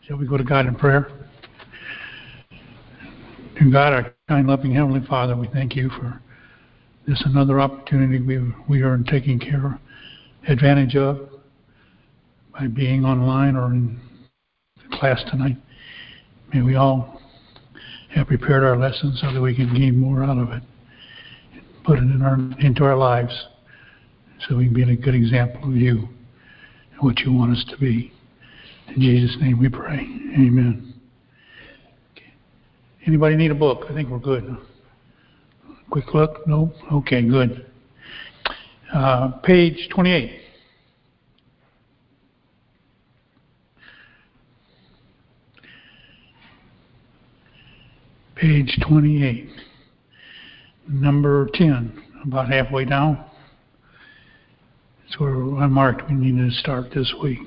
Shall we go to God in prayer? Dear God, our kind, loving Heavenly Father, we thank you for this another opportunity we are taking advantage of by being online or in class tonight. May we all have prepared our lessons so that we can gain more out of it, put it into our lives, so we can be a good example of you and what you want us to be. In Jesus' name we pray. Amen. Okay. Anybody need a book? I think we're good. Quick look? No? Okay, good. Page 28. Page 28. Number 10, about halfway down. That's where I marked we needed to start this week.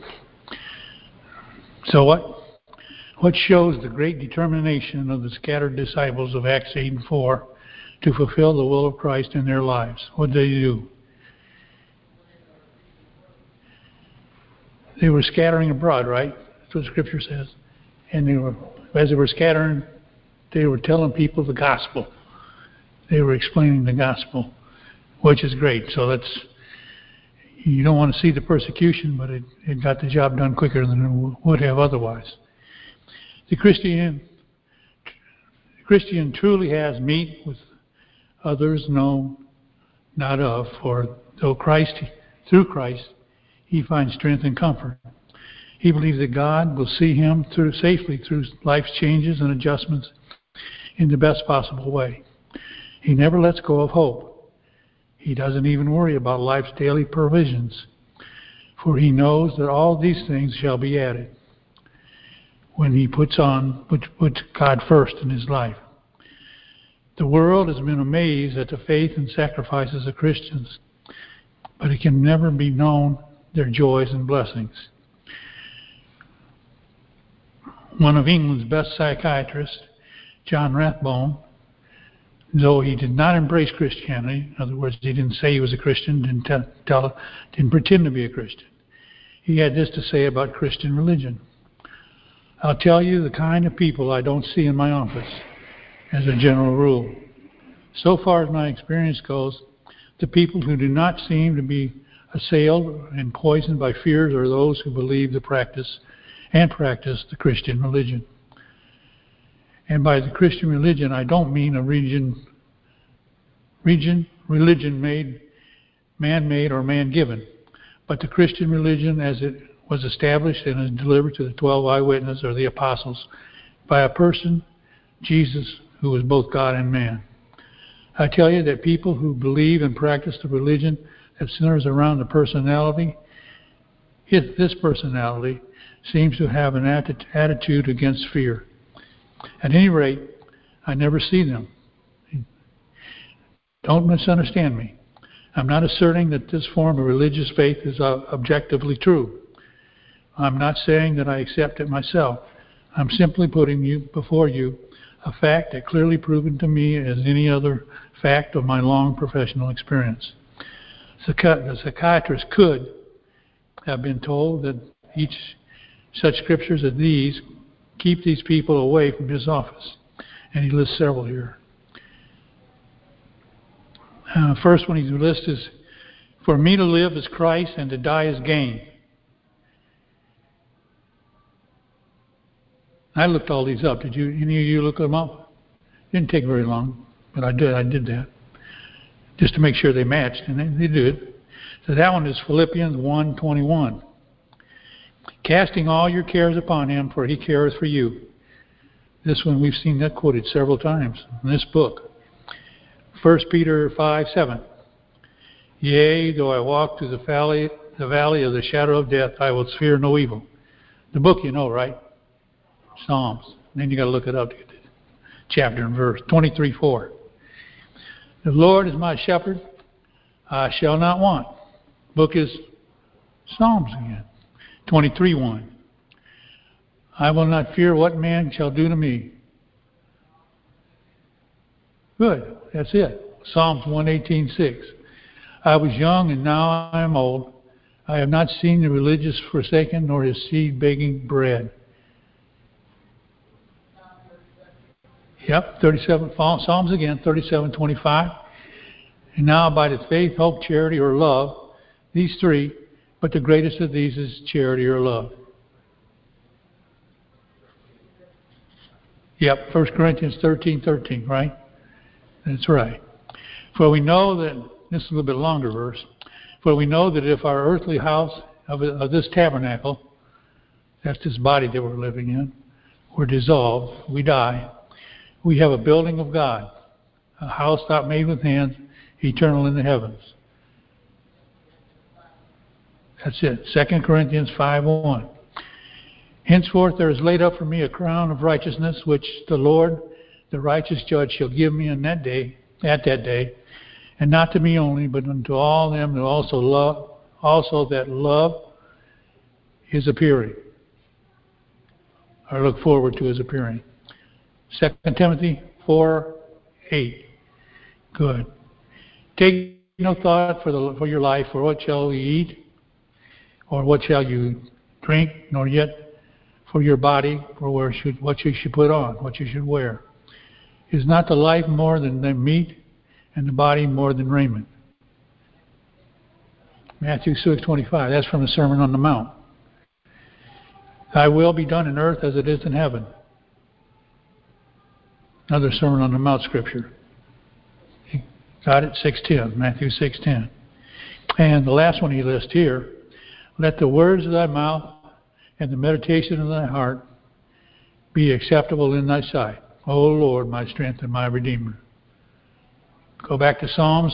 So what shows the great determination of the scattered disciples of Acts 8 and 4 to fulfill the will of Christ in their lives? What did they do? They were scattering abroad, right? That's what Scripture says. And as they were scattering, they were telling people the gospel. They were explaining the gospel, which is great. So you don't want to see the persecution, but it got the job done quicker than it would have otherwise. The Christian truly has meat with others know not of, for through Christ, he finds strength and comfort. He believes that God will see him safely through life's changes and adjustments in the best possible way. He never lets go of hope. He doesn't even worry about life's daily provisions, for he knows that all these things shall be added when he puts God first in his life. The world has been amazed at the faith and sacrifices of Christians, but it can never be known their joys and blessings. One of England's best psychiatrists, John Rathbone, though he did not embrace Christianity, in other words, he didn't say he was a Christian, didn't pretend to be a Christian. He had this to say about Christian religion. I'll tell you the kind of people I don't see in my office, as a general rule. So far as my experience goes, the people who do not seem to be assailed and poisoned by fears are those who believe the practice the Christian religion. And by the Christian religion, I don't mean a religion made, man-made or man-given, but the Christian religion as it was established and is delivered to the 12 eyewitnesses or the apostles by a person, Jesus, who was both God and man. I tell you that people who believe and practice the religion that centers around the personality, this personality seems to have an attitude against fear. At any rate, I never see them. Don't misunderstand me. I'm not asserting that this form of religious faith is objectively true. I'm not saying that I accept it myself. I'm simply putting before you a fact that clearly proven to me as any other fact of my long professional experience. The psychiatrist could have been told that such scriptures as these keep these people away from his office. And he lists several here. First one he lists is, for me to live is Christ and to die is gain. I looked all these up. Did any of you look them up? Didn't take very long, but I did that. Just to make sure they matched, and they did. So that one is Philippians 1:21. Casting all your cares upon him, for he careth for you. This one, we've seen that quoted several times in this book. 1 Peter 5:7. Yea, though I walk through the valley of the shadow of death, I will fear no evil. The book you know, right? Psalms. And then you got to look it up to get the chapter and verse. 23:4. The Lord is my shepherd, I shall not want. Book is Psalms again. 23:1. I will not fear what man shall do to me. Good. That's it. Psalms 118:6. I was young and now I am old. I have not seen the religious forsaken nor his seed begging bread. Yep, 37, Psalms again, 37:25. And now abideth faith, hope, charity, or love, these three, but the greatest of these is charity or love. Yep, 1 Corinthians 13:13, right? That's right. For we know that, this is a little bit longer verse, for we know that if our earthly house of this tabernacle, that's this body that we're living in, were dissolved, we die, we have a building of God, a house not made with hands, eternal in the heavens. That's it. 2 Corinthians 5:1. Henceforth there is laid up for me a crown of righteousness, which the Lord, the righteous judge, shall give me in that day, at that day, and not to me only, but unto all them that that love his appearing, or look forward to his appearing. 2 Timothy 4:8. Good. Take no thought for your life, for what shall you eat, or what shall you drink, nor yet for your body, for what you should put on, what you should wear. Is not the life more than the meat, and the body more than raiment? Matthew 6:25. That's from the Sermon on the Mount. Thy will be done in earth as it is in heaven. Another Sermon on the Mount scripture. Got it? 6:10. Matthew 6:10. And the last one he lists here, let the words of thy mouth and the meditation of thy heart be acceptable in thy sight, O Lord, my strength and my Redeemer. Go back to Psalms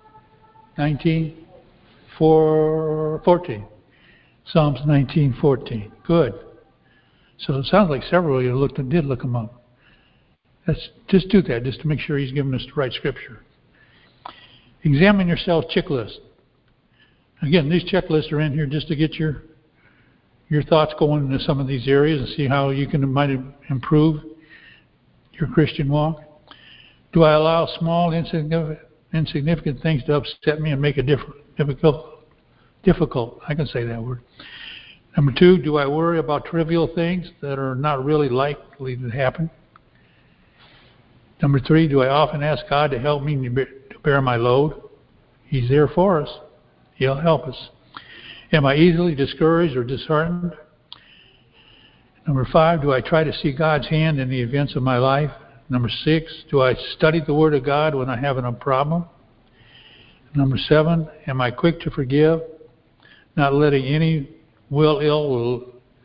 19:14. Psalms 19:14. Good. So it sounds like several of you did look them up. Just do that, just to make sure he's giving us the right scripture. Examine yourself checklist. Again, these checklists are in here just to get your thoughts going into some of these areas and see how you might improve your Christian walk. Do I allow small, insignificant things to upset me and make it difficult? I can say that word. Number 2, do I worry about trivial things that are not really likely to happen? Number 3, do I often ask God to help me to bear my load? He's there for us. He'll help us. Am I easily discouraged or disheartened? Number 5, do I try to see God's hand in the events of my life? Number 6, do I study the Word of God when I have a problem? Number 7, am I quick to forgive, not letting any ill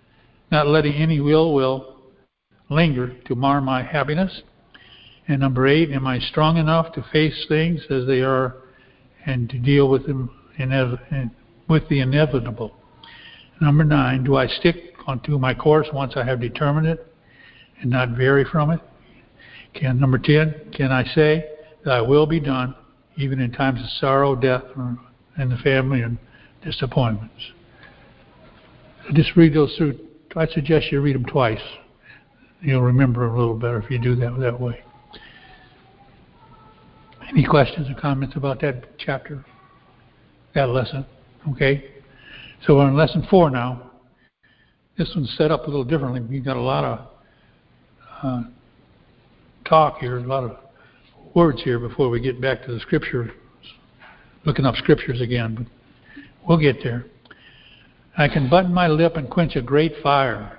will linger to mar my happiness? And number 8, am I strong enough to face things as they are and to deal with them with the inevitable? Number 9, do I stick onto my course once I have determined it and not vary from it? Number 10, can I say thy will be done even in times of sorrow, death, and the family and disappointments? Just read those through. I suggest you read them twice. You'll remember a little better if you do that way. Any questions or comments about that chapter, that lesson? Okay. So we're in lesson 4 now. This one's set up a little differently. We've got a lot of talk here, a lot of words here before we get back to the scripture, looking up scriptures again, but we'll get there. I can button my lip and quench a great fire.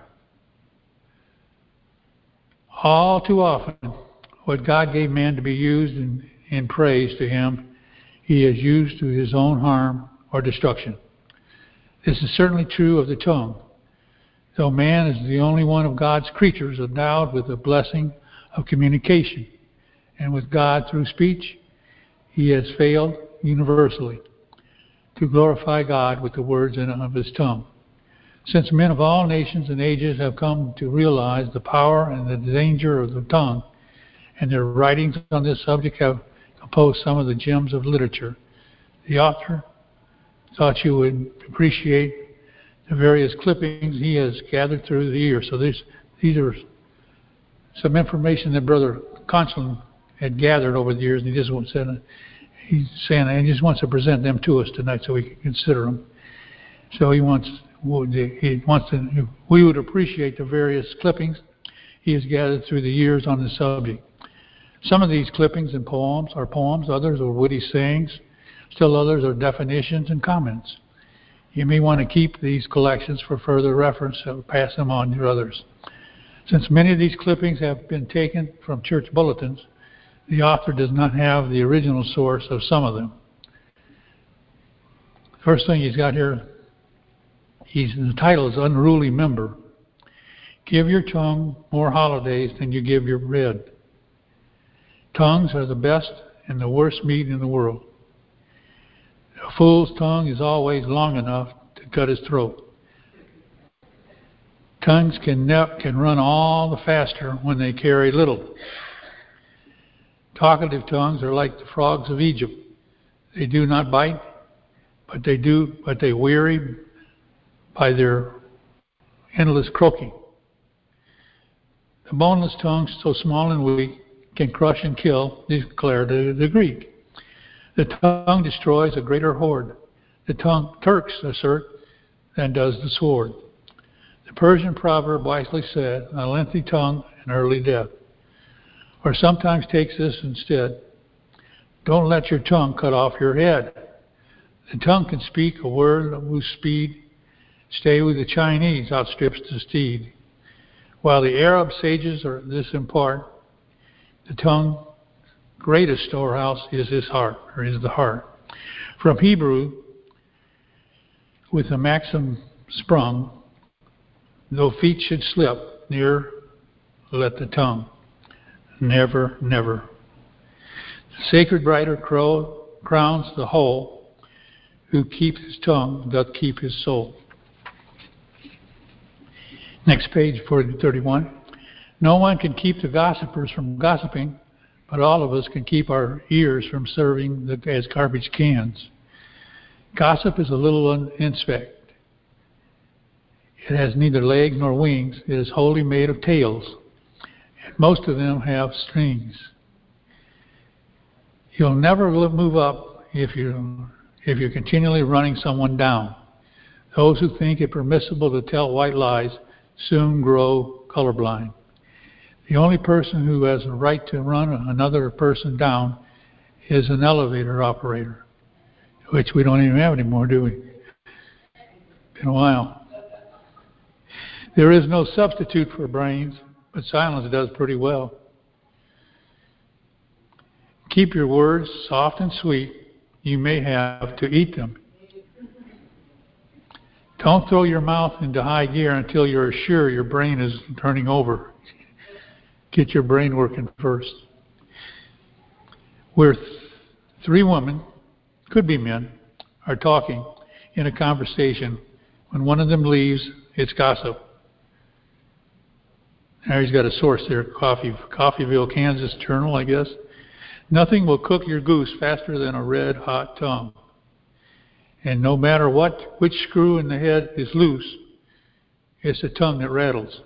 All too often, what God gave man to be used in praise to him, he has used to his own harm or destruction. This is certainly true of the tongue. Though man is the only one of God's creatures endowed with the blessing of communication, and with God through speech, he has failed universally to glorify God with the words of his tongue. Since men of all nations and ages have come to realize the power and the danger of the tongue, and their writings on this subject have composed some of the gems of literature, the author thought you would appreciate the various clippings he has gathered through the years. So these are some information that Brother Conklin had gathered over the years, and he's saying he just wants to present them to us tonight so we can consider them. So we would appreciate the various clippings he has gathered through the years on the subject. Some of these clippings and poems are poems, others are witty sayings, still others are definitions and comments. You may want to keep these collections for further reference or pass them on to others. Since many of these clippings have been taken from church bulletins, the author does not have the original source of some of them. First thing he's got here, the title is Unruly Member. Give your tongue more holidays than you give your bread. Tongues are the best and the worst meat in the world. A fool's tongue is always long enough to cut his throat. Tongues can run all the faster when they carry little. Talkative tongues are like the frogs of Egypt. They do not bite, but they weary by their endless croaking. The boneless tongue, so small and weak, can crush and kill, declared the Greek. The tongue destroys a greater horde. The tongue, Turks assert, than does the sword. The Persian proverb wisely said, a lengthy tongue and early death. Or sometimes takes this instead, don't let your tongue cut off your head. The tongue can speak a word whose speed stay with the Chinese outstrips the steed. While the Arab sages are this impart, the tongue greatest storehouse is his heart, or is the heart. From Hebrew, with the maxim sprung, though feet should slip, near let the tongue. Never, never. The sacred writer crowns the whole, who keeps his tongue doth keep his soul. Next page, 31. No one can keep the gossipers from gossiping, but all of us can keep our ears from serving as garbage cans. Gossip is a little insect. It has neither legs nor wings. It is wholly made of tails. And most of them have strings. You'll never move up if you're continually running someone down. Those who think it permissible to tell white lies soon grow colorblind. The only person who has a right to run another person down is an elevator operator, which we don't even have anymore, do we? Been a while. There is no substitute for brains, but silence does pretty well. Keep your words soft and sweet. You may have to eat them. Don't throw your mouth into high gear until you're sure your brain is turning over. Get your brain working first. Where three women, could be men, are talking in a conversation, when one of them leaves, it's gossip. Now he's got a source there, Coffeyville, Kansas Journal, I guess. Nothing will cook your goose faster than a red hot tongue. And no matter which screw in the head is loose, it's the tongue that rattles.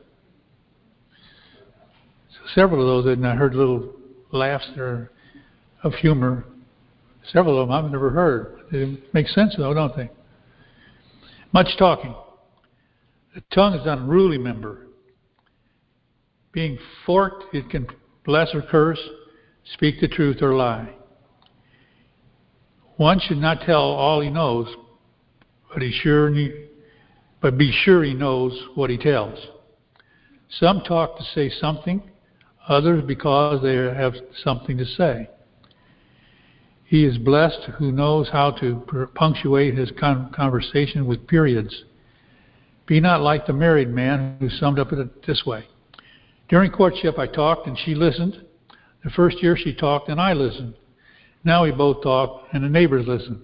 So several of those, and I heard little laughs there of humor. Several of them I've never heard. They make sense though, don't they? Much talking. The tongue is an unruly member. Being forked, it can bless or curse, speak the truth or lie. One should not tell all he knows, but be sure he knows what he tells. Some talk to say something, others because they have something to say. He is blessed who knows how to punctuate his conversation with periods. Be not like the married man who summed up it this way. During courtship I talked and she listened. The first year she talked and I listened. Now we both talk and the neighbors listen.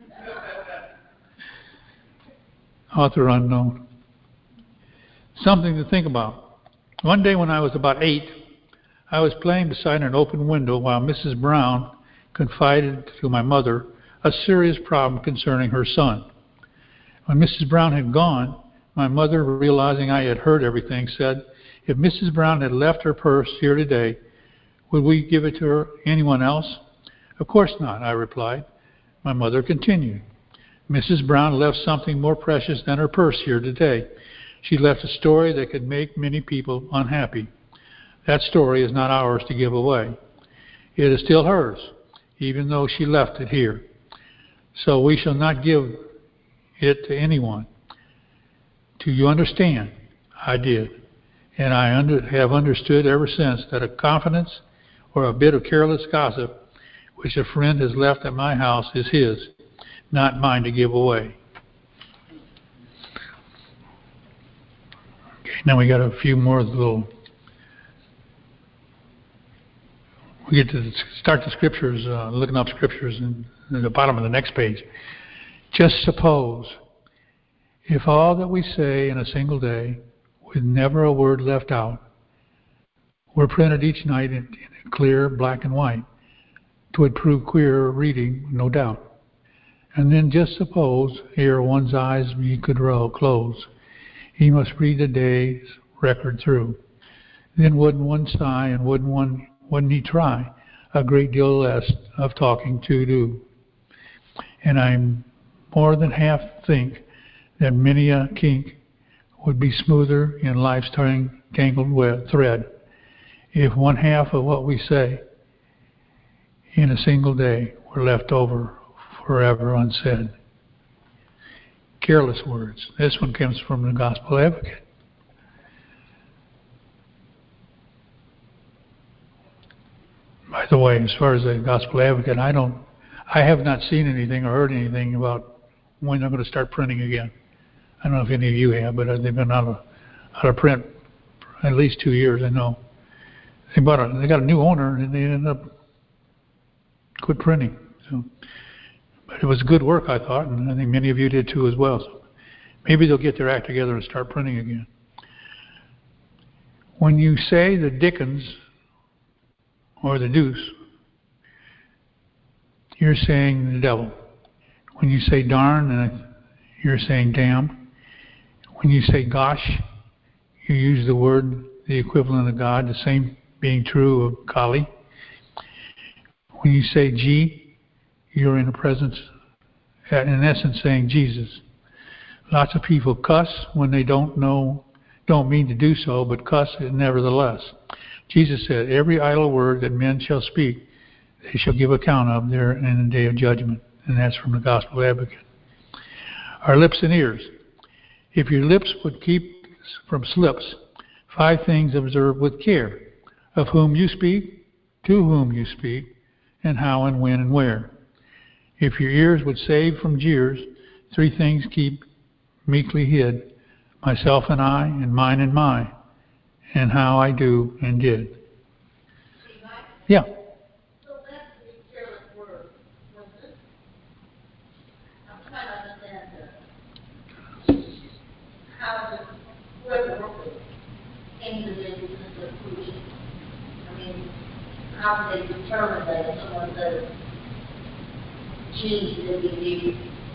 Author unknown. Something to think about. One day when I was about 8, I was playing beside an open window while Mrs. Brown confided to my mother a serious problem concerning her son. When Mrs. Brown had gone, my mother, realizing I had heard everything, said, if Mrs. Brown had left her purse here today, would we give it to anyone else? Of course not, I replied. My mother continued. Mrs. Brown left something more precious than her purse here today. She left a story that could make many people unhappy. That story is not ours to give away. It is still hers, even though she left it here. So we shall not give it to anyone. Do you understand? I did. And I have understood ever since that a confidence or a bit of careless gossip which a friend has left at my house is his, not mine to give away. Okay, now we got a few more little... We get to start the scriptures, looking up scriptures in the bottom of the next page. Just suppose if all that we say in a single day, with never a word left out, were printed each night in clear black and white, 'twould prove queer reading, no doubt. And then just suppose, ere one's eyes he could close, he must read the day's record through. Then wouldn't one sigh, and wouldn't he try a great deal less of talking to do? And I more than half think that many a kink would be smoother in life's tangled thread if one half of what we say in a single day were left over forever unsaid. Careless words. This one comes from the Gospel Advocate. By the way, as far as the Gospel Advocate, I have not seen anything or heard anything about when they're going to start printing again. I don't know if any of you have, but they've been out of print for at least 2 years, I know. They got a new owner, and they ended up quit printing. So, but it was good work, I thought, and I think many of you did too as well. So maybe they'll get their act together and start printing again. When you say the Dickens or the deuce, you're saying the devil. When you say darn, you're saying damn. When you say gosh, you use the word, the equivalent of God, the same being true of golly. When you say gee, you're in the presence, in essence, saying Jesus. Lots of people cuss when they don't mean to do so, but cuss it nevertheless. Jesus said, every idle word that men shall speak, they shall give account of there in the day of judgment. And that's from the Gospel Advocate. Our lips and ears. If your lips would keep from slips, 5 things observe with care: of whom you speak, to whom you speak, and how and when and where. If your ears would save from jeers, 3 things keep meekly hid: myself and I, and mine and my, and how I do and did. Yeah. So that's the careless word, wasn't it? I'm trying to understand how whoever wrote it came to this conclusion. I mean, how did they determine that if someone says, gee, did he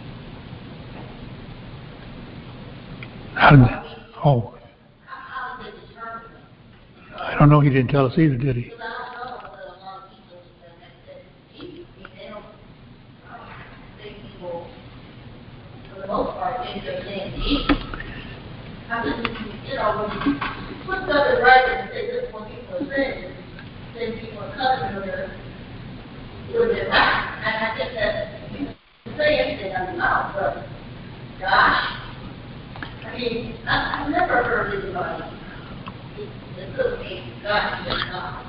How did how did they determine that? I don't know. He didn't tell us either, did he? Because I don't know whether a lot of people that said, gee, I mean, they don't think people, for the most part, think they're saying, gee. I mean, when you put stuff in writing and say this is what people are saying, then people are cutting with their mouth. And I think that you can say anything out of your mouth, but gosh, I mean, I've never heard anybody that could be gosh, just not.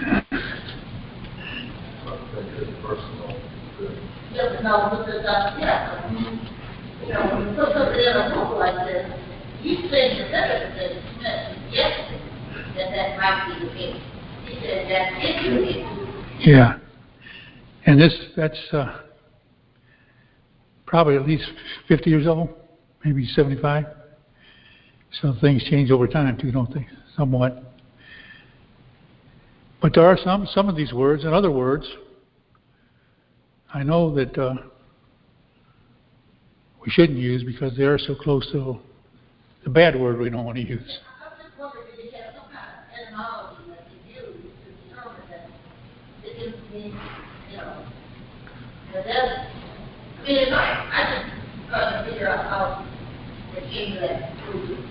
Just know what the stuff, yeah. When you put something in a book like this, you say specifically, yes, that might be the case. He said that is the case. Yeah. And that's probably at least 50 years old, maybe 75. So things change over time too, don't they? Somewhat. But there are some of these words and other words I know that we shouldn't use because they are so close to the bad word we don't want to use. I'm just wondering if you have some kind of etymology that you use to determine that it just means, that that's, I mean, it's like, I just trying to figure out how they came to that conclusion.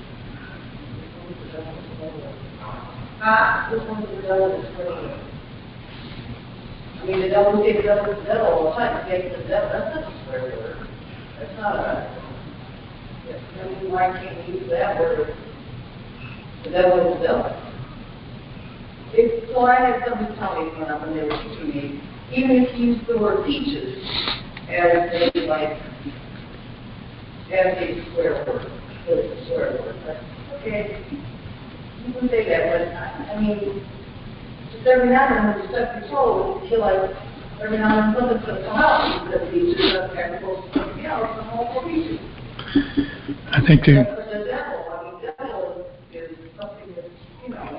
Which one is the devil? I mean, the devil takes the devil all the time. Takes the devil. That's not a swear word. That's not a. I mean, why can't you use that word? The devil is the devil. So I had somebody tell me when they were teaching me, even if you use the word peaches as a swear word, it's a swear word. But, okay, you can say that, but I mean, just every now and then when you step your toe, you feel like every now and then something's going to come out because peaches are technical something else, and all for peaches. I think the devil, devil is something that, you know,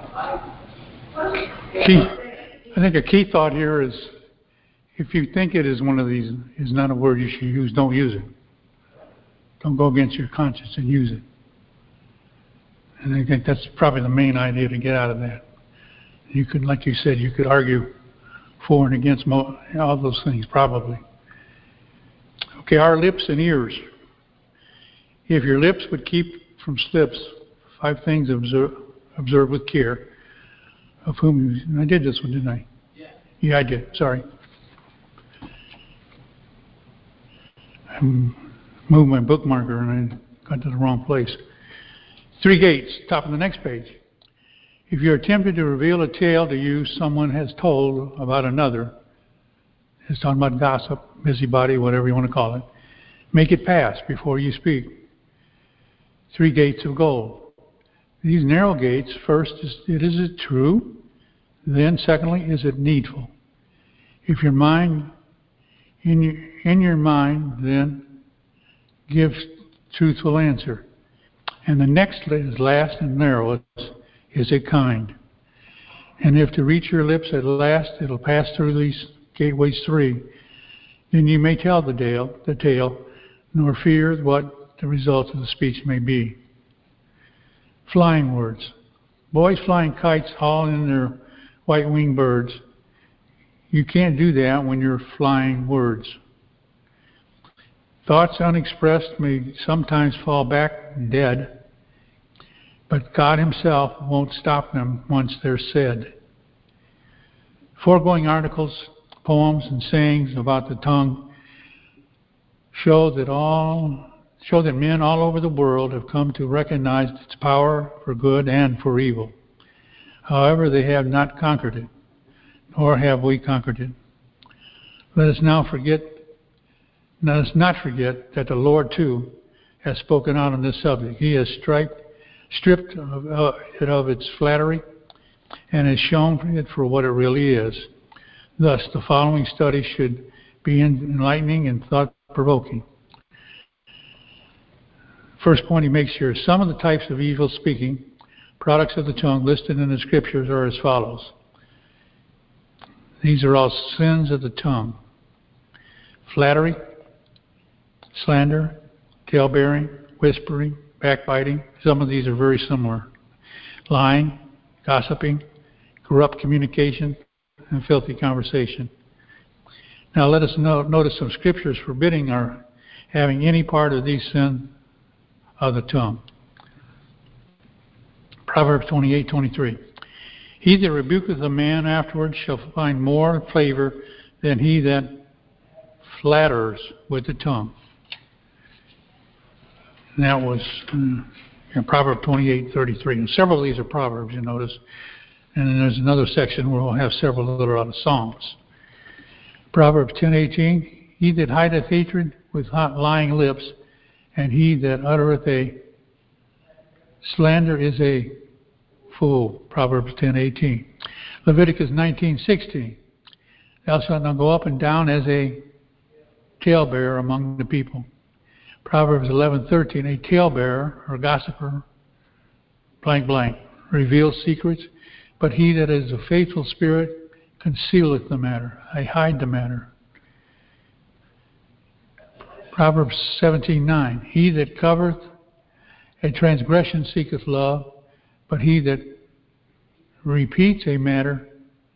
I think a key thought here is, if you think it is one of these, is not a word you should use, don't use it. Don't go against your conscience and use it. And I think that's probably the main idea to get out of that. You could, like you said, you could argue for and against all those things, probably. Okay, our lips and ears. If your lips would keep from slips, 5 things observe with care, of whom I did this one, didn't I? Yeah, I did. Sorry. I moved my bookmarker and I got to the wrong place. 3 gates, top of the next page. If you're tempted to reveal a tale to you someone has told about another, it's talking about gossip, busybody, whatever you want to call it, make it pass before you speak. 3 gates of gold. These narrow gates, first, is it true? Then, secondly, is it needful? If your mind, in your mind, then gives truthful answer. And the next is last and narrow, is it kind? And if to reach your lips at last, it'll pass through these gateways 3, then you may tell the tale, nor fear what the result of the speech may be. Flying words. Boys flying kites all in their white-winged birds. You can't do that when you're flying words. Thoughts unexpressed may sometimes fall back dead, but God Himself won't stop them once they're said. Foregoing articles, poems, and sayings about the tongue show that men all over the world have come to recognize its power for good and for evil. However, they have not conquered it, nor have we conquered it. Let us not forget that the Lord, too, has spoken out on this subject. He has stripped it of its flattery and has shown it for what it really is. Thus, the following study should be enlightening and thought-provoking. First point he makes here, some of the types of evil speaking, products of the tongue listed in the Scriptures are as follows. These are all sins of the tongue. Flattery, slander, tale-bearing, whispering, backbiting. Some of these are very similar. Lying, gossiping, corrupt communication, and filthy conversation. Now let us notice some Scriptures forbidding our having any part of these sins of the tongue. Proverbs 28:23. He that rebuketh a man afterwards shall find more favor than he that flatters with the tongue. And that was in Proverbs 28:33. And several of these are Proverbs, you notice. And then there's another section where we'll have several that are out of Psalms. Proverbs 10:18. He that hideth hatred with lying lips, and he that uttereth a slander is a fool. Proverbs 10:18. Leviticus 19:16. Thou shalt not go up and down as a talebearer among the people. Proverbs 11:13. A talebearer or gossiper, blank blank, reveals secrets, but he that is a faithful spirit concealeth the matter. I hide the matter. Proverbs 17:9. He that covereth a transgression seeketh love, but he that repeats a matter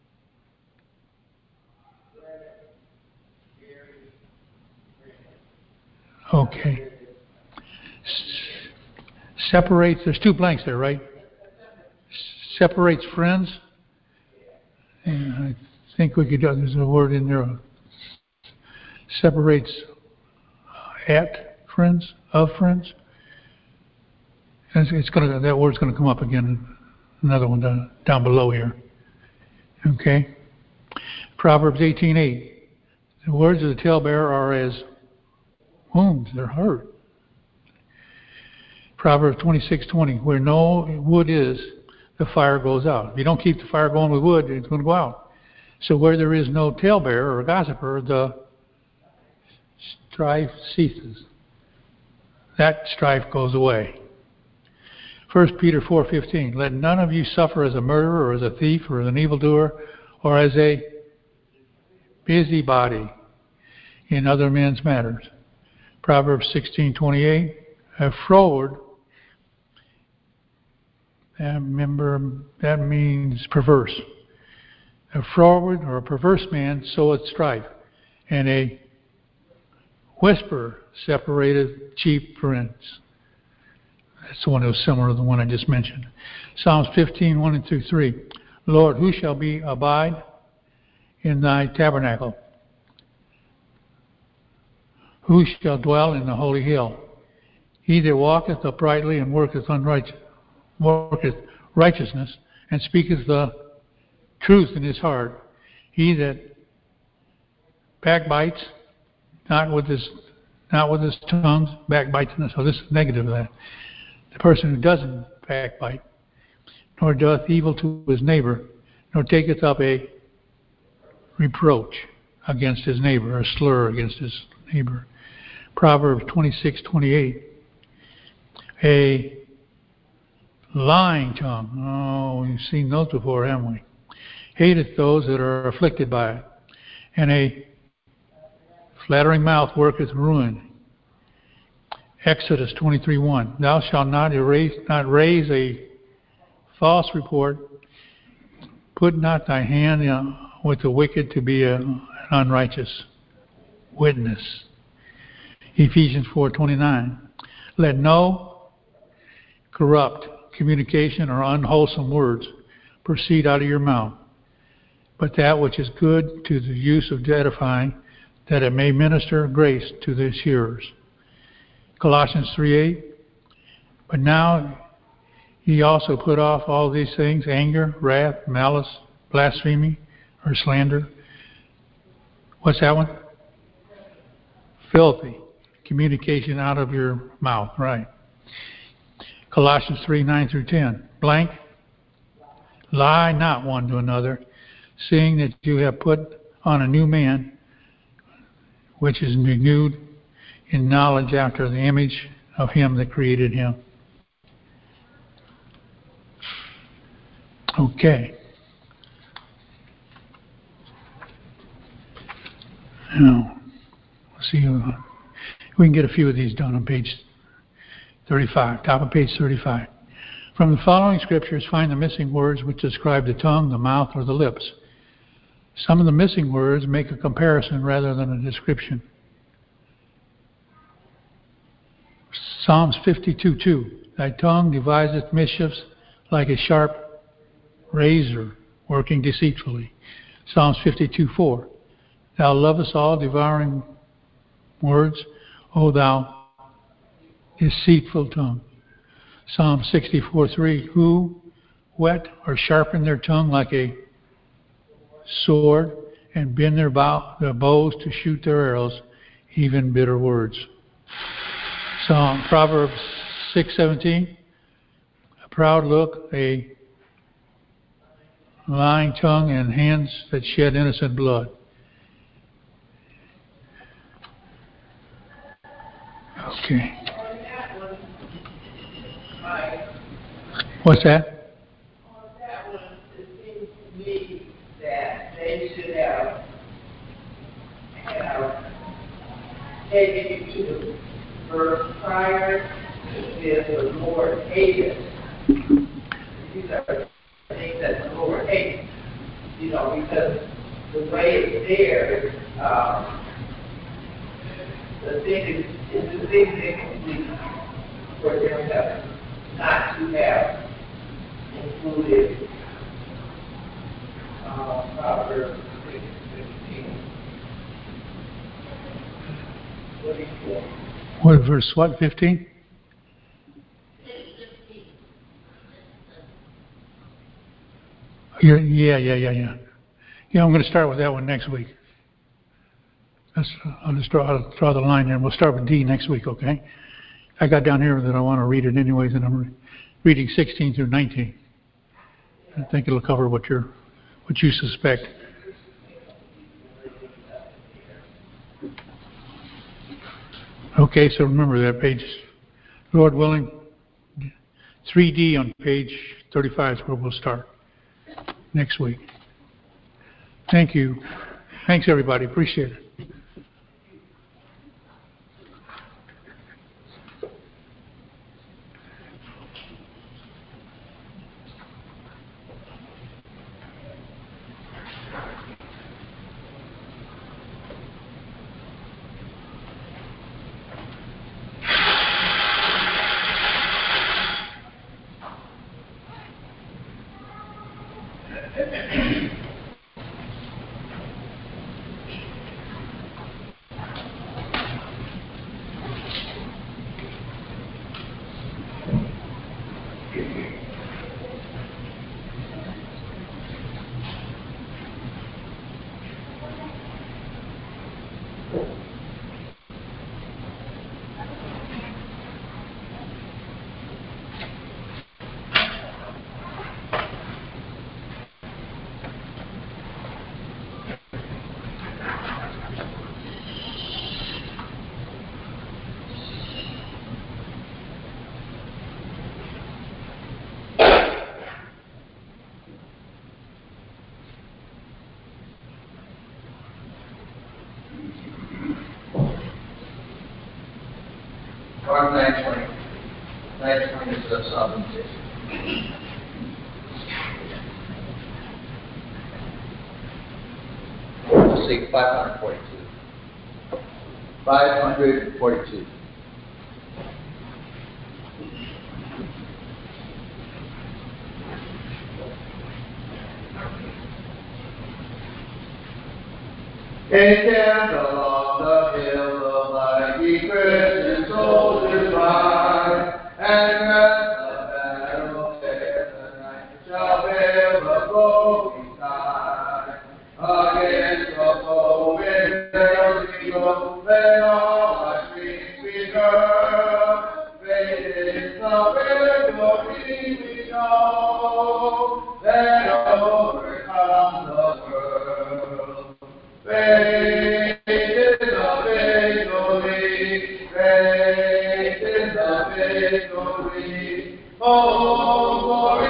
separates, there's 2 blanks there, right? Separates friends. And think we could, there's a word in there, separates at friends, of friends. And that word's gonna come up again, another one down below here. Okay? Proverbs 18:8. The words of the talebearer are as wounds, they're hurt. Proverbs 26:20. Where no wood is, the fire goes out. If you don't keep the fire going with wood, it's going to go out. So where there is no talebearer or gossiper, the strife ceases. That strife goes away. 1 Peter 4:15. Let none of you suffer as a murderer or as a thief or as an evildoer or as a busybody in other men's matters. Proverbs 16:28. A froward, that means perverse. A froward or a perverse man soweth strife, and a whisperer separated cheap friends. That's the one that was similar to the one I just mentioned. Psalms 15:1-3. Lord, who shall abide in thy tabernacle? Who shall dwell in the holy hill? He that walketh uprightly and worketh righteousness, and speaketh the truth in his heart. He that backbites, not with his tongue, backbites. So this is negative of that. The person who doesn't backbite, nor doth evil to his neighbor, nor taketh up a reproach against his neighbor, a slur against his neighbor. Proverbs 26:28. A lying tongue. Oh, we've seen those before, haven't we? Hateth those that are afflicted by it. And a flattering mouth worketh ruin. Exodus 23:1. Thou shalt not raise a false report. Put not thy hand with the wicked to be an unrighteous witness. Ephesians 4:29. Let no corrupt communication or unwholesome words proceed out of your mouth, but that which is good to the use of edifying, that it may minister grace to the hearers. Colossians 3:8. But now ye also put off all these things: anger, wrath, malice, blasphemy, or slander. What's that one? Filthy communication out of your mouth, right? Colossians 3:9-10. Blank. Lie not one to another, seeing that you have put on a new man, which is renewed in knowledge after the image of him that created him. Okay. Now, let's see if we can get a few of these done on page 35, top of page 35. From the following scriptures, find the missing words which describe the tongue, the mouth, or the lips. Some of the missing words make a comparison rather than a description. Psalms 52:2. Thy tongue deviseth mischiefs like a sharp razor, working deceitfully. Psalms 52:4. Thou lovest all devouring words, O thou deceitful tongue. Psalm 64:3. Who whet or sharpen their tongue like a sword, and bend their bows to shoot their arrows, even bitter words. Proverbs 6:17. A proud look, a lying tongue, and hands that shed innocent blood. Okay. What's that? On that one, it seems to me that they should have taken it to the verse prior, where the Lord hated. These are things that the Lord hates, because the way it's there, the thing is a big incomplete for them not to have included Proverbs What, verse what, 15? Yeah. Yeah, I'm going to start with that one next week. I'll draw the line there. We'll start with D next week, okay? I got down here that I want to read it anyways, and I'm reading 16 through 19. I think it'll cover what you suspect. Okay, so remember that page, Lord willing, 3D on page 35 is where we'll start next week. Thank you. Thanks, everybody. Appreciate it. Mark 9:20. 9:20 is the sovereignty. Let's see, 542. 542. Encamped along the hill of mighty Christian soldiers ride, and rest the battle there the night shall bear the glory tide. Against the foe in perils we go, let all our streets be heard. Faith is the victory we know, that overcomes the world. Faith is the victory, faith is the victory, oh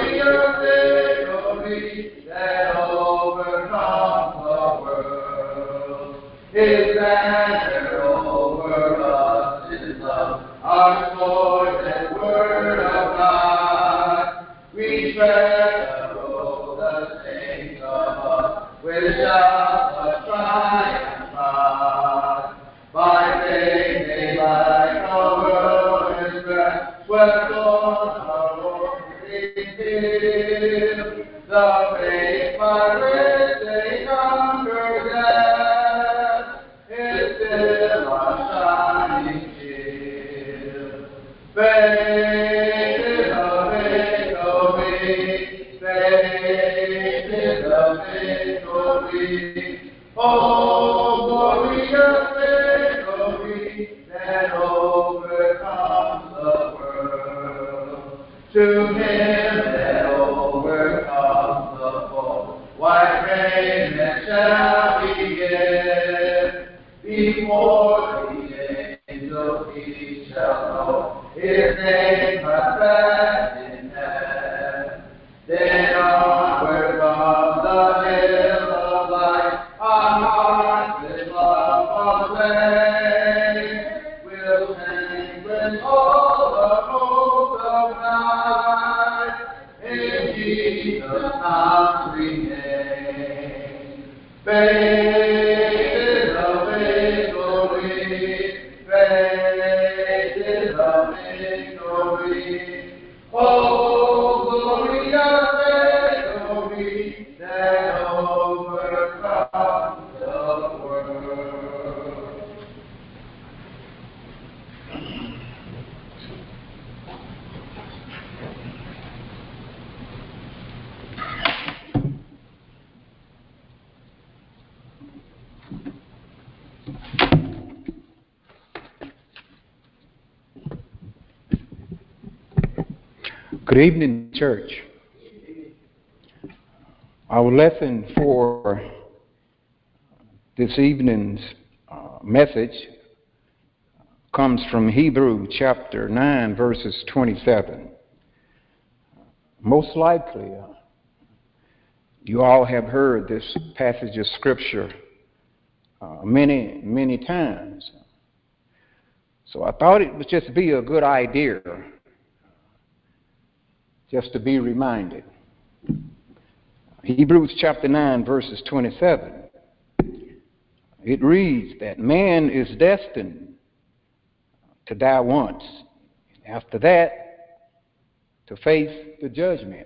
glorious victory that overcomes the world. His banner over us is love, our sword and word of God. We tread the road the saints above, with shouts of triumph high. By faith they like a whirlwind breath, swept on our roaring hill. The faith by which they conquer death is still our shining shield. Faith is a victory, faith is a victory, oh glorious victory that overcomes the world. To him that overcomes the foe, white raiment shall be given. Before the angels he shall know his name confessed in heaven. Then onward from the hill of light, our hearts with love aflame, will sing with all the hope of night, in Jesus' conquering name. Faith is a victory, faith is a victory, oh glorious victory that overcomes the Good evening, church. Our lesson for this evening's message comes from Hebrews chapter 9, verses 27. Most likely, you all have heard this passage of Scripture many, many times. So I thought it would just be a good idea just to be reminded. Hebrews chapter 9, verses 27. It reads that man is destined to die once. After that, to face the judgment.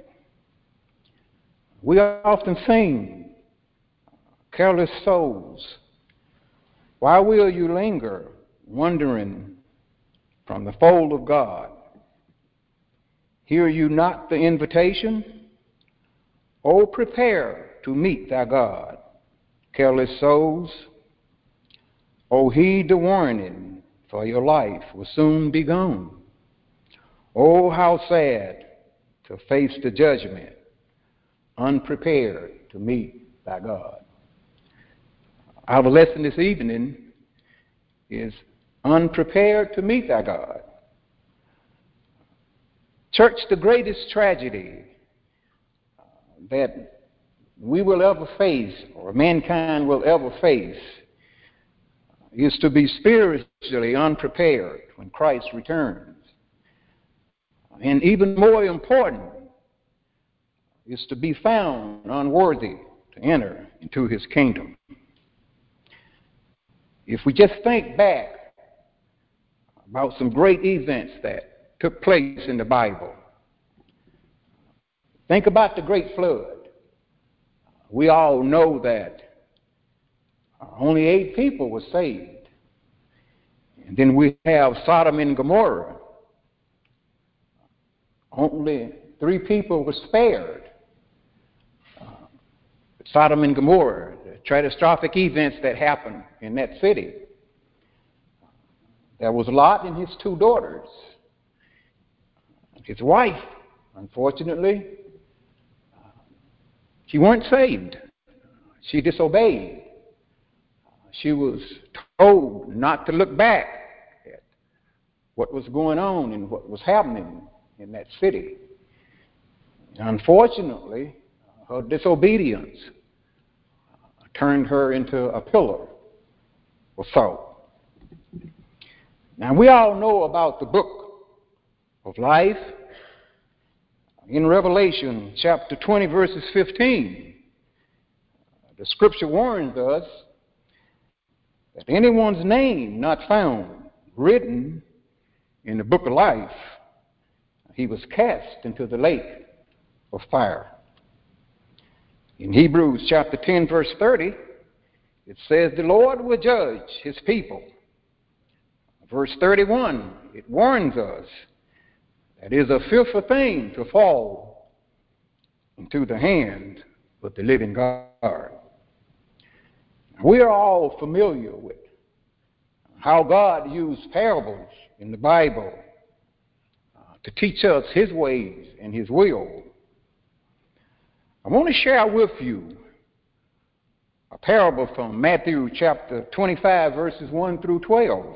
We often sing, careless souls, why will you linger, wandering from the fold of God? Hear you not the invitation? Oh, prepare to meet thy God. Careless souls, oh, heed the warning, for your life will soon be gone. Oh, how sad to face the judgment, unprepared to meet thy God. Our lesson this evening is unprepared to meet thy God. Church, the greatest tragedy that we will ever face, or mankind will ever face, is to be spiritually unprepared when Christ returns. And even more important is to be found unworthy to enter into his kingdom. If we just think back about some great events that took place in the Bible, think about the great flood. We all know that only 8 people were saved. And then we have Sodom and Gomorrah. Only 3 people were spared. Sodom and Gomorrah, the catastrophic events that happened in that city. There was Lot and his 2 daughters. His wife, unfortunately, she weren't saved. She disobeyed. She was told not to look back at what was going on and what was happening in that city. Unfortunately, her disobedience turned her into a pillar of salt. Now, we all know about the book of life. In Revelation chapter 20, verses 15, the scripture warns us that anyone's name not found written in the book of life, he was cast into the lake of fire. In Hebrews chapter 10, verse 30, it says, the Lord will judge his people. Verse 31, it warns us that it is a fearful thing to fall into the hand of the living God. We are all familiar with how God used parables in the Bible to teach us his ways and his will. I want to share with you a parable from Matthew chapter 25, verses 1 through 12.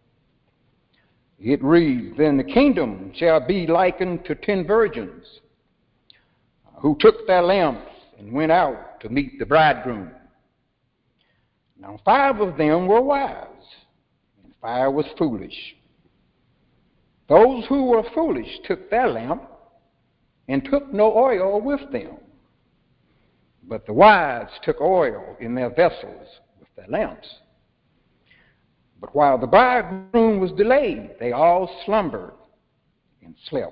It reads, then the kingdom shall be likened to 10 virgins who took their lamps and went out to meet the bridegroom. Now 5 of them were wise, and 5 was foolish. Those who were foolish took their lamp and took no oil with them. But the wise took oil in their vessels with their lamps. But while the bridegroom was delayed, they all slumbered and slept.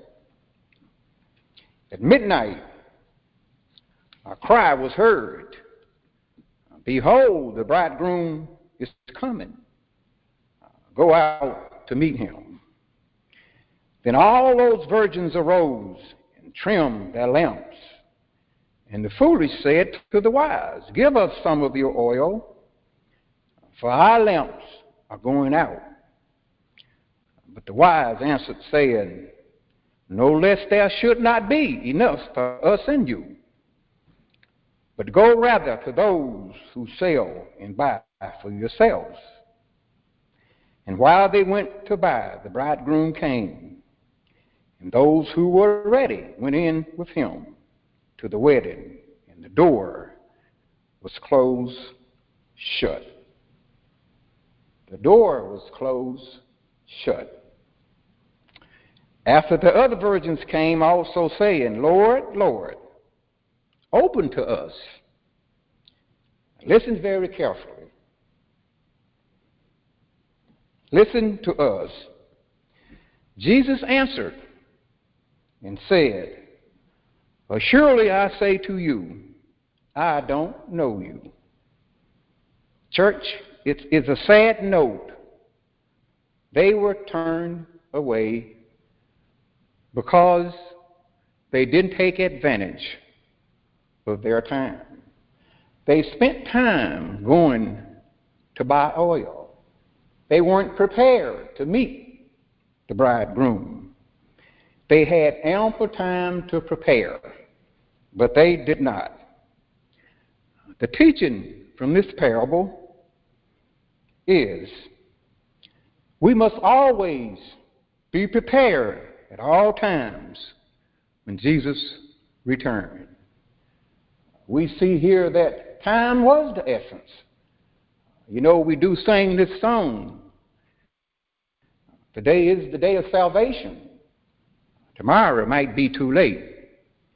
At midnight, a cry was heard, behold, the bridegroom is coming. Go out to meet him. Then all those virgins arose and trimmed their lamps. And the foolish said to the wise, give us some of your oil, for our lamps are going out. But the wise answered, saying, no lest there should not be enough for us and you. But go rather to those who sell and buy for yourselves. And while they went to buy, the bridegroom came, and those who were ready went in with him to the wedding, and the door was closed shut. The door was closed shut. After the other virgins came also saying, Lord, Lord, open to us. Listen very carefully. Listen to us. Jesus answered and said, Surely I say to you, I don't know you. Church, it's a sad note. They were turned away because they didn't take advantage of their time. They spent time going to buy oil. They weren't prepared to meet the bridegroom. They had ample time to prepare, but they did not. The teaching from this parable is we must always be prepared at all times when Jesus returned. We see here that time was the essence. You know, we do sing this song. Today is the day of salvation. Tomorrow might be too late.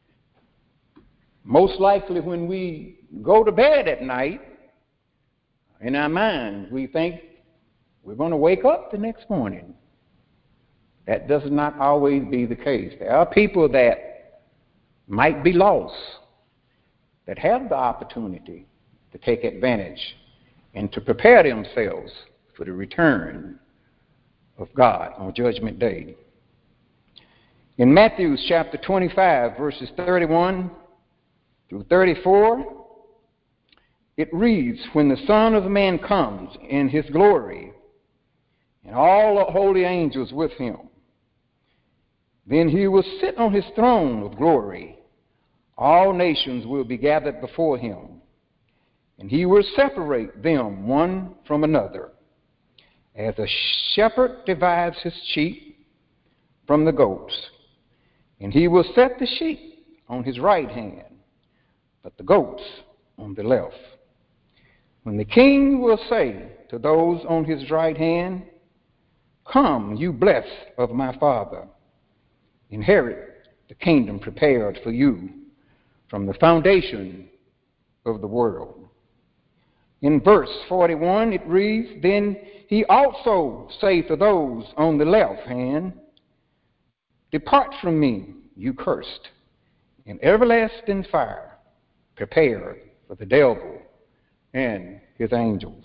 Most likely when we go to bed at night, in our mind, we think we're going to wake up the next morning. That does not always be the case. There are people that might be lost, that have the opportunity to take advantage and to prepare themselves for the return of God on Judgment Day. In Matthew chapter 25, verses 31 through 34, it reads, When the Son of Man comes in his glory, and all the holy angels with him, then he will sit on his throne of glory. All nations will be gathered before him, and he will separate them one from another, as a shepherd divides his sheep from the goats. And he will set the sheep on his right hand, but the goats on the left. When the king will say to those on his right hand, Come, you blessed of my Father, inherit the kingdom prepared for you from the foundation of the world. In verse 41 it reads, Then he also say to those on the left hand, Depart from me, you cursed, in everlasting fire, prepared for the devil and his angels.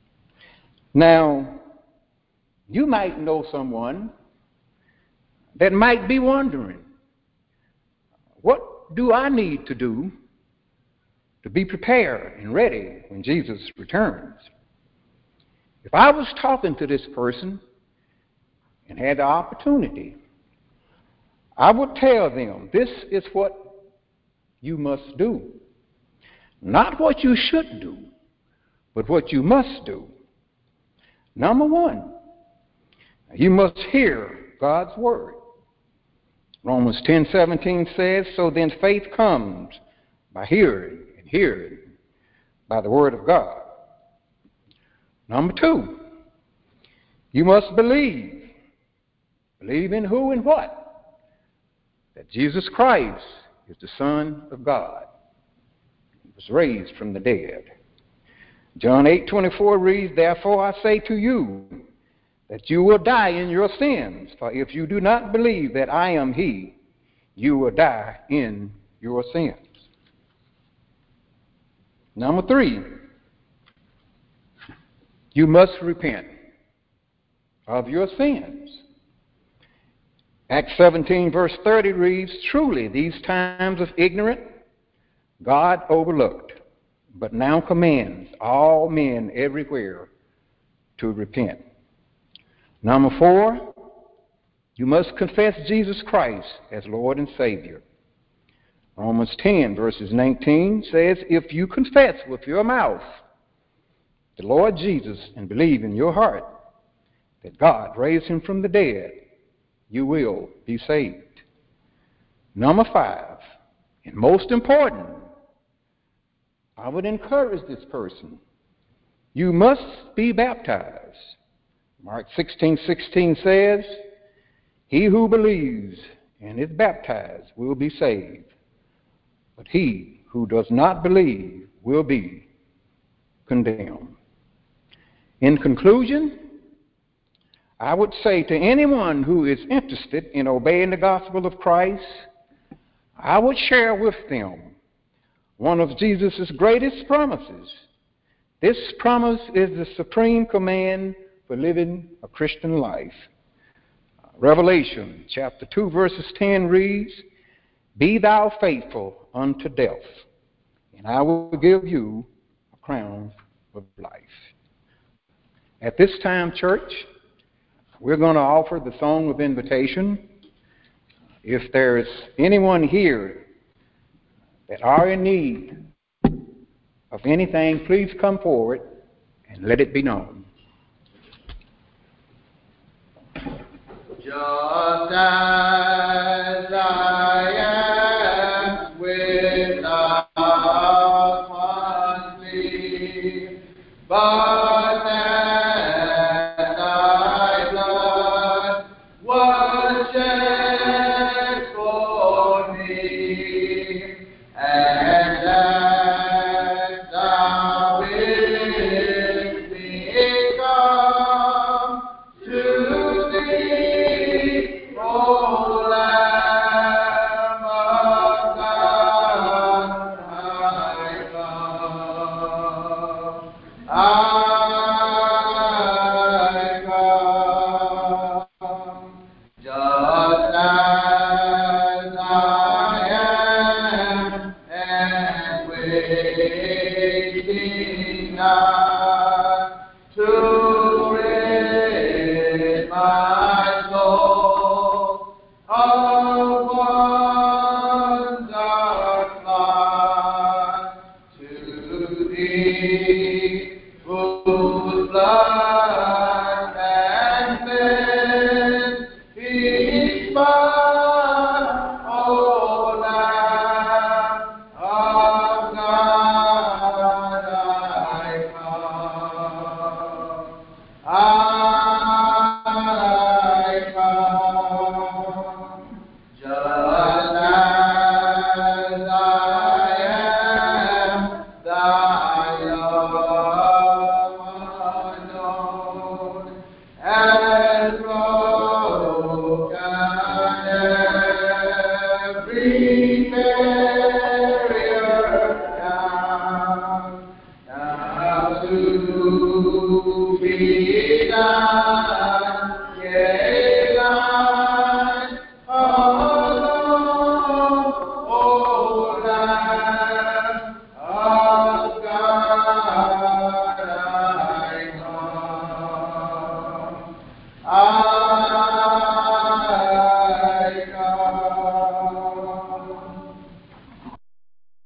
Now, you might know someone that might be wondering, what do I need to do to be prepared and ready when Jesus returns? If I was talking to this person and had the opportunity, I would tell them, this is what you must do. Not what you should do, but what you must do. Number one, you must hear God's word. Romans 10:17 says, So then faith comes by hearing, and hearing by the word of God. Number two, you must believe. Believe in who and what? That Jesus Christ is the Son of God. He was raised from the dead. John 8:24 reads, Therefore I say to you, that you will die in your sins. For if you do not believe that I am he, you will die in your sins. Number three, you must repent of your sins. Acts 17 verse 30 reads, Truly these times of ignorance God overlooked, but now commands all men everywhere to repent. Number four, You must confess Jesus Christ as Lord and Savior. Romans 10, verses 19 says, if you confess with your mouth the Lord Jesus and believe in your heart that God raised him from the dead, you will be saved. Number 5, and most important, I would encourage this person. You must be baptized. Mark 16:16 says, he who believes and is baptized will be saved, but he who does not believe will be condemned. In conclusion, I would say to anyone who is interested in obeying the gospel of Christ, I would share with them one of Jesus' greatest promises. This promise is the supreme command for living a Christian life. Revelation chapter 2 verses 10 reads, be thou faithful unto death, and I will give you a crown of life. At this time, church, we're going to offer the song of invitation. If there's anyone here that are in need of anything, please come forward and let it be known. Just as I am without one plea, but that thy blood was shed for me, and that thou bidst me come to thee, O Lamb of God, I come. I come, just as I am, and waiting not to rid my soul of one dark lot, to thee, whose blood and sin he spot, O Lamb of God, I come. I come, just as I am, thy love unknown has broken every barrier down. Now to be done, yea, thine alone, O Lamb of God, I come. I come.